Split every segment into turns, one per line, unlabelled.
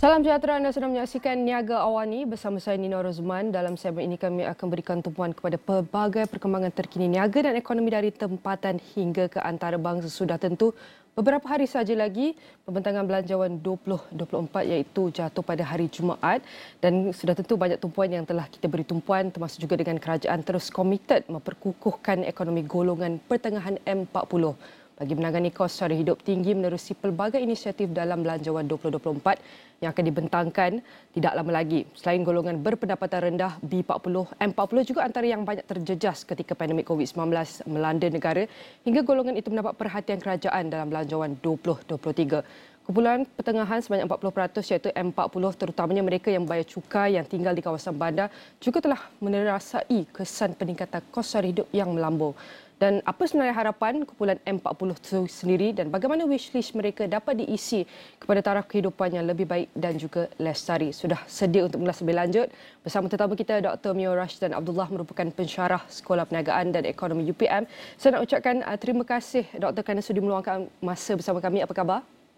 Salam sejahtera, anda sedang menyaksikan Niaga Awani bersama saya Nina Rozman. Dalam segmen ini kami akan berikan tumpuan kepada pelbagai perkembangan terkini niaga dan ekonomi dari tempatan hingga ke antarabangsa. Sudah tentu beberapa hari saja lagi pembentangan belanjawan 2024 iaitu jatuh pada hari Jumaat, dan sudah tentu banyak tumpuan yang telah kita beri tumpuan, termasuk juga dengan kerajaan terus komited memperkukuhkan ekonomi golongan pertengahan M40 bagi menangani kos sara hidup tinggi menerusi pelbagai inisiatif dalam Belanjawan 2024 yang akan dibentangkan tidak lama lagi. Selain golongan berpendapatan rendah B40, M40 juga antara yang banyak terjejas ketika pandemik COVID-19 melanda negara hingga golongan itu mendapat perhatian kerajaan dalam Belanjawan 2023. Kumpulan pertengahan sebanyak 40% iaitu M40 terutamanya mereka yang membayar cukai yang tinggal di kawasan bandar juga telah menerasai kesan peningkatan kos sara hidup yang melambung. Dan apa sebenarnya harapan kumpulan M40 itu sendiri dan bagaimana wishlist mereka dapat diisi kepada taraf kehidupan yang lebih baik dan juga lestari. Sudah sedia untuk mengulas lebih lanjut bersama tetamu kita Dr. Mio Rashdan Abdullah, merupakan pensyarah Sekolah Perniagaan dan Ekonomi UPM. Saya nak ucapkan terima kasih Dr. kerana sudi meluangkan masa bersama kami. Apa khabar?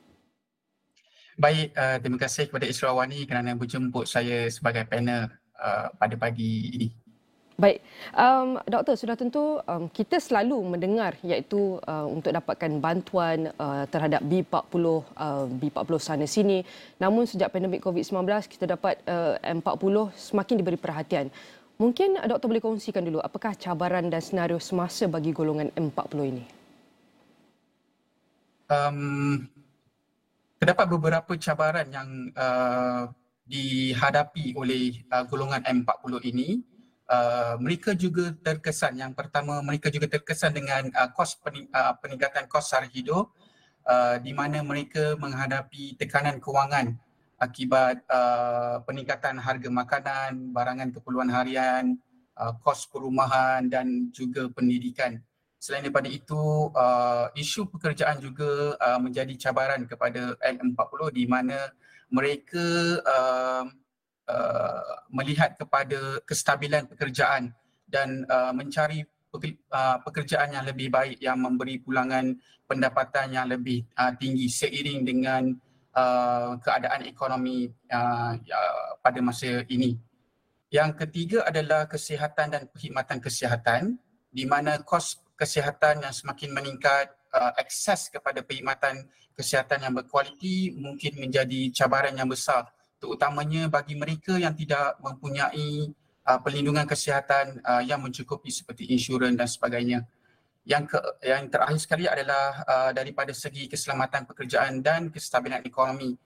Baik, terima kasih kepada Isra Awani kerana berjemput saya sebagai panel pada pagi ini.
Baik, Doktor, sudah tentu kita selalu mendengar iaitu untuk dapatkan bantuan terhadap B40, B40 sana sini. Namun sejak pandemik COVID-19 kita dapat M40 semakin diberi perhatian. Mungkin Doktor boleh kongsikan dulu apakah cabaran dan senario semasa bagi golongan M40 ini?
Terdapat beberapa cabaran yang dihadapi oleh golongan M40 ini. Mereka juga terkesan, yang pertama mereka juga terkesan dengan peningkatan kos sara hidup di mana mereka menghadapi tekanan kewangan akibat peningkatan harga makanan, barangan keperluan harian, kos perumahan dan juga pendidikan. Selain daripada itu, isu pekerjaan juga menjadi cabaran kepada M40 di mana mereka melihat kepada kestabilan pekerjaan dan mencari pekerjaan yang lebih baik yang memberi pulangan pendapatan yang lebih tinggi seiring dengan keadaan ekonomi pada masa ini. Yang ketiga adalah kesihatan dan perkhidmatan kesihatan, di mana kos kesihatan yang semakin meningkat, akses kepada perkhidmatan kesihatan yang berkualiti mungkin menjadi cabaran yang besar, terutamanya bagi mereka yang tidak mempunyai perlindungan kesihatan yang mencukupi seperti insurans dan sebagainya. Yang terakhir sekali adalah daripada segi keselamatan pekerjaan dan kestabilan ekonomi.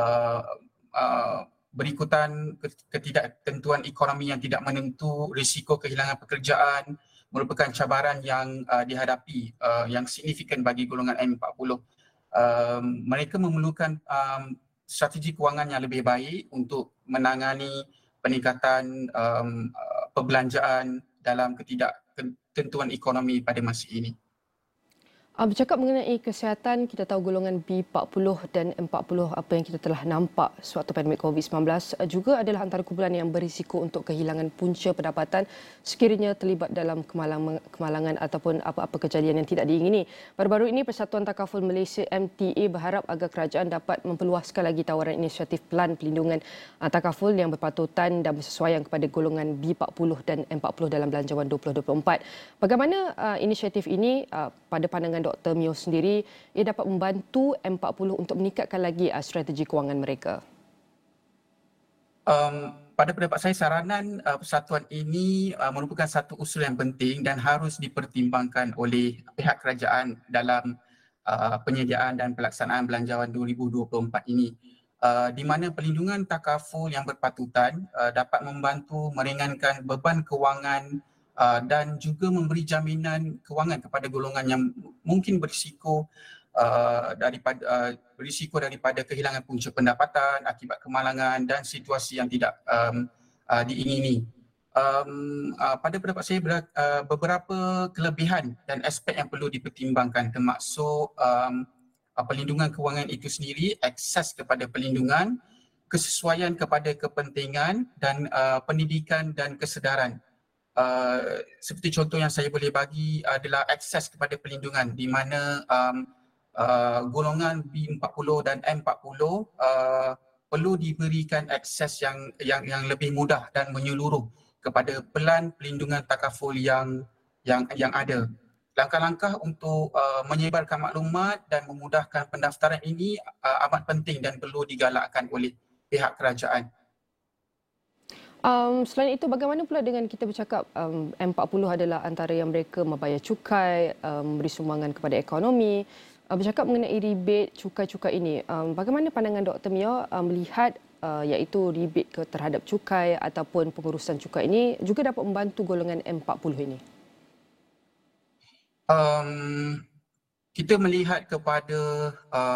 Berikutan ketidaktentuan ekonomi yang tidak menentu, risiko kehilangan pekerjaan merupakan cabaran yang dihadapi yang signifikan bagi golongan M40. Mereka memerlukan strategi kewangan yang lebih baik untuk menangani peningkatan perbelanjaan dalam ketidaktentuan ekonomi pada masa ini.
Bercakap mengenai kesihatan, kita tahu golongan B40 dan M40 apa yang kita telah nampak sewaktu pandemik COVID-19 juga adalah antara kumpulan yang berisiko untuk kehilangan punca pendapatan sekiranya terlibat dalam kemalangan ataupun apa-apa kejadian yang tidak diingini. Baru-baru ini Persatuan Takaful Malaysia MTA berharap agar kerajaan dapat memperluaskan lagi tawaran inisiatif pelan pelindungan takaful yang berpatutan dan bersesuaian kepada golongan B40 dan M40 dalam Belanjawan 2024. Bagaimana inisiatif ini pada pandangan Dr. Mio sendiri, ia dapat membantu M40 untuk meningkatkan lagi strategi kewangan mereka?
Pada pendapat saya, saranan persatuan ini merupakan satu usul yang penting dan harus dipertimbangkan oleh pihak kerajaan dalam penyediaan dan pelaksanaan Belanjawan 2024 ini. Di mana perlindungan takaful yang berpatutan dapat membantu meringankan beban kewangan dan juga memberi jaminan kewangan kepada golongan yang mungkin berisiko daripada kehilangan punca pendapatan akibat kemalangan dan situasi yang tidak diingini. Pada pendapat saya, beberapa kelebihan dan aspek yang perlu dipertimbangkan, termasuk perlindungan kewangan itu sendiri, akses kepada perlindungan, kesesuaian kepada kepentingan dan pendidikan dan kesedaran. Seperti contoh yang saya boleh bagi adalah akses kepada perlindungan, di mana golongan B40 dan M40 perlu diberikan akses yang lebih mudah dan menyeluruh kepada pelan pelindungan takaful yang ada. Langkah-langkah untuk menyebarkan maklumat dan memudahkan pendaftaran ini amat penting dan perlu digalakkan oleh pihak kerajaan.
Selain itu, bagaimana pula dengan kita bercakap M40 adalah antara yang mereka membayar cukai, beri sumbangan kepada ekonomi. Bercakap mengenai rebate cukai-cukai ini, bagaimana pandangan Dr. Mia melihat iaitu rebate terhadap cukai ataupun pengurusan cukai ini juga dapat membantu golongan M40 ini?
Kita melihat kepada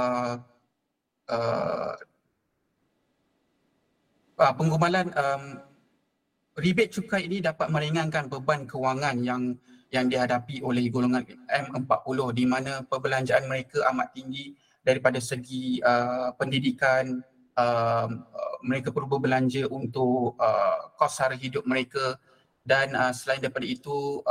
penggumalan rebate cukai ini dapat meringankan beban kewangan yang dihadapi oleh golongan M40 di mana perbelanjaan mereka amat tinggi daripada segi pendidikan. Mereka perlu berbelanja untuk kos sara hidup mereka dan selain daripada itu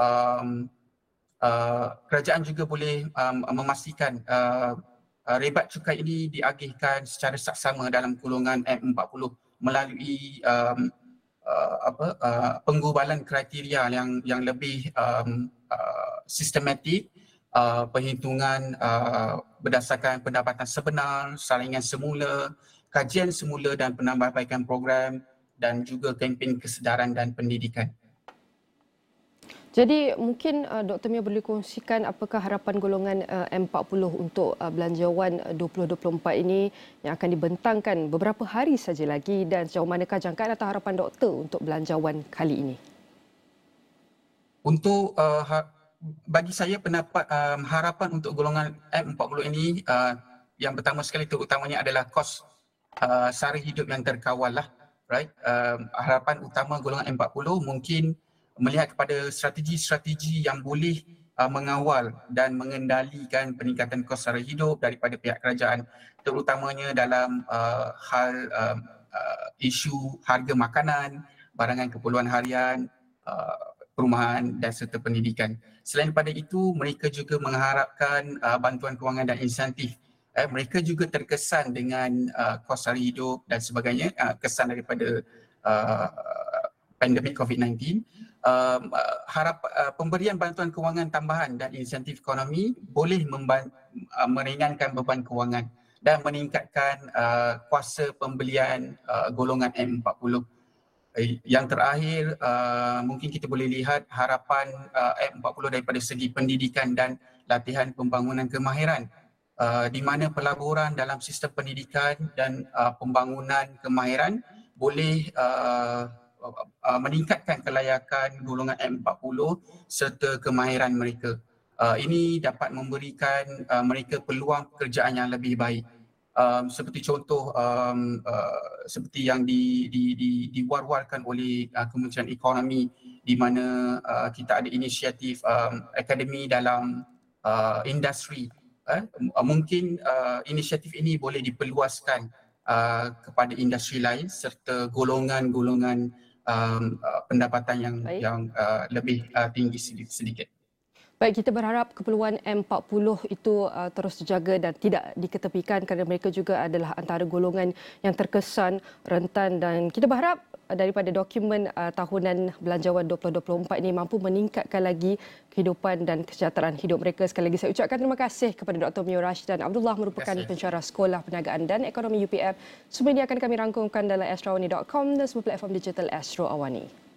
kerajaan juga boleh memastikan rebat cukai ini diagihkan secara saksama dalam golongan M40 melalui penggubalan kriteria yang lebih sistematik, perhitungan berdasarkan pendapatan sebenar, saringan semula, kajian semula dan penambahbaikan program dan juga kempen kesedaran dan pendidikan.
Jadi mungkin Dr. Mia boleh kongsikan apakah harapan golongan M40 untuk belanjawan 2024 ini yang akan dibentangkan beberapa hari saja lagi dan sejauh manakah jangkaan atau harapan doktor untuk belanjawan kali ini?
Untuk bagi saya pendapat harapan untuk golongan M40 ini yang pertama sekali terutamanya adalah kos sara hidup yang terkawal lah, right? Harapan utama golongan M40 mungkin melihat kepada strategi-strategi yang boleh mengawal dan mengendalikan peningkatan kos sara hidup daripada pihak kerajaan, terutamanya dalam hal isu harga makanan, barangan keperluan harian, perumahan dan serta pendidikan. Selain daripada itu, mereka juga mengharapkan bantuan kewangan dan insentif. Mereka juga terkesan dengan kos sara hidup dan sebagainya, kesan daripada pandemik COVID-19. Pemberian bantuan kewangan tambahan dan insentif ekonomi boleh meringankan beban kewangan dan meningkatkan kuasa pembelian golongan M40. Yang terakhir, mungkin kita boleh lihat harapan M40 daripada segi pendidikan dan latihan pembangunan kemahiran, di mana pelaburan dalam sistem pendidikan dan pembangunan kemahiran boleh meningkatkan kelayakan golongan M40 serta kemahiran mereka. Ini dapat memberikan mereka peluang pekerjaan yang lebih baik. Seperti contoh seperti yang diwar-warkan oleh Kementerian Ekonomi, di mana kita ada inisiatif akademi dalam industri. Mungkin inisiatif ini boleh diperluaskan kepada industri lain serta golongan-golongan pendapatan yang lebih tinggi sedikit.
Baik, kita berharap keperluan M40 itu terus dijaga dan tidak diketepikan kerana mereka juga adalah antara golongan yang terkesan, rentan dan kita berharap daripada dokumen tahunan belanjawan 2024 ini mampu meningkatkan lagi kehidupan dan kesejahteraan hidup mereka. Sekali lagi saya ucapkan terima kasih kepada Dr. Mia Rashidan Abdullah merupakan pensyarah Sekolah Perniagaan dan Ekonomi UPF. Semua ini akan kami rangkumkan dalam astrawani.com dan semua platform digital Astro Awani.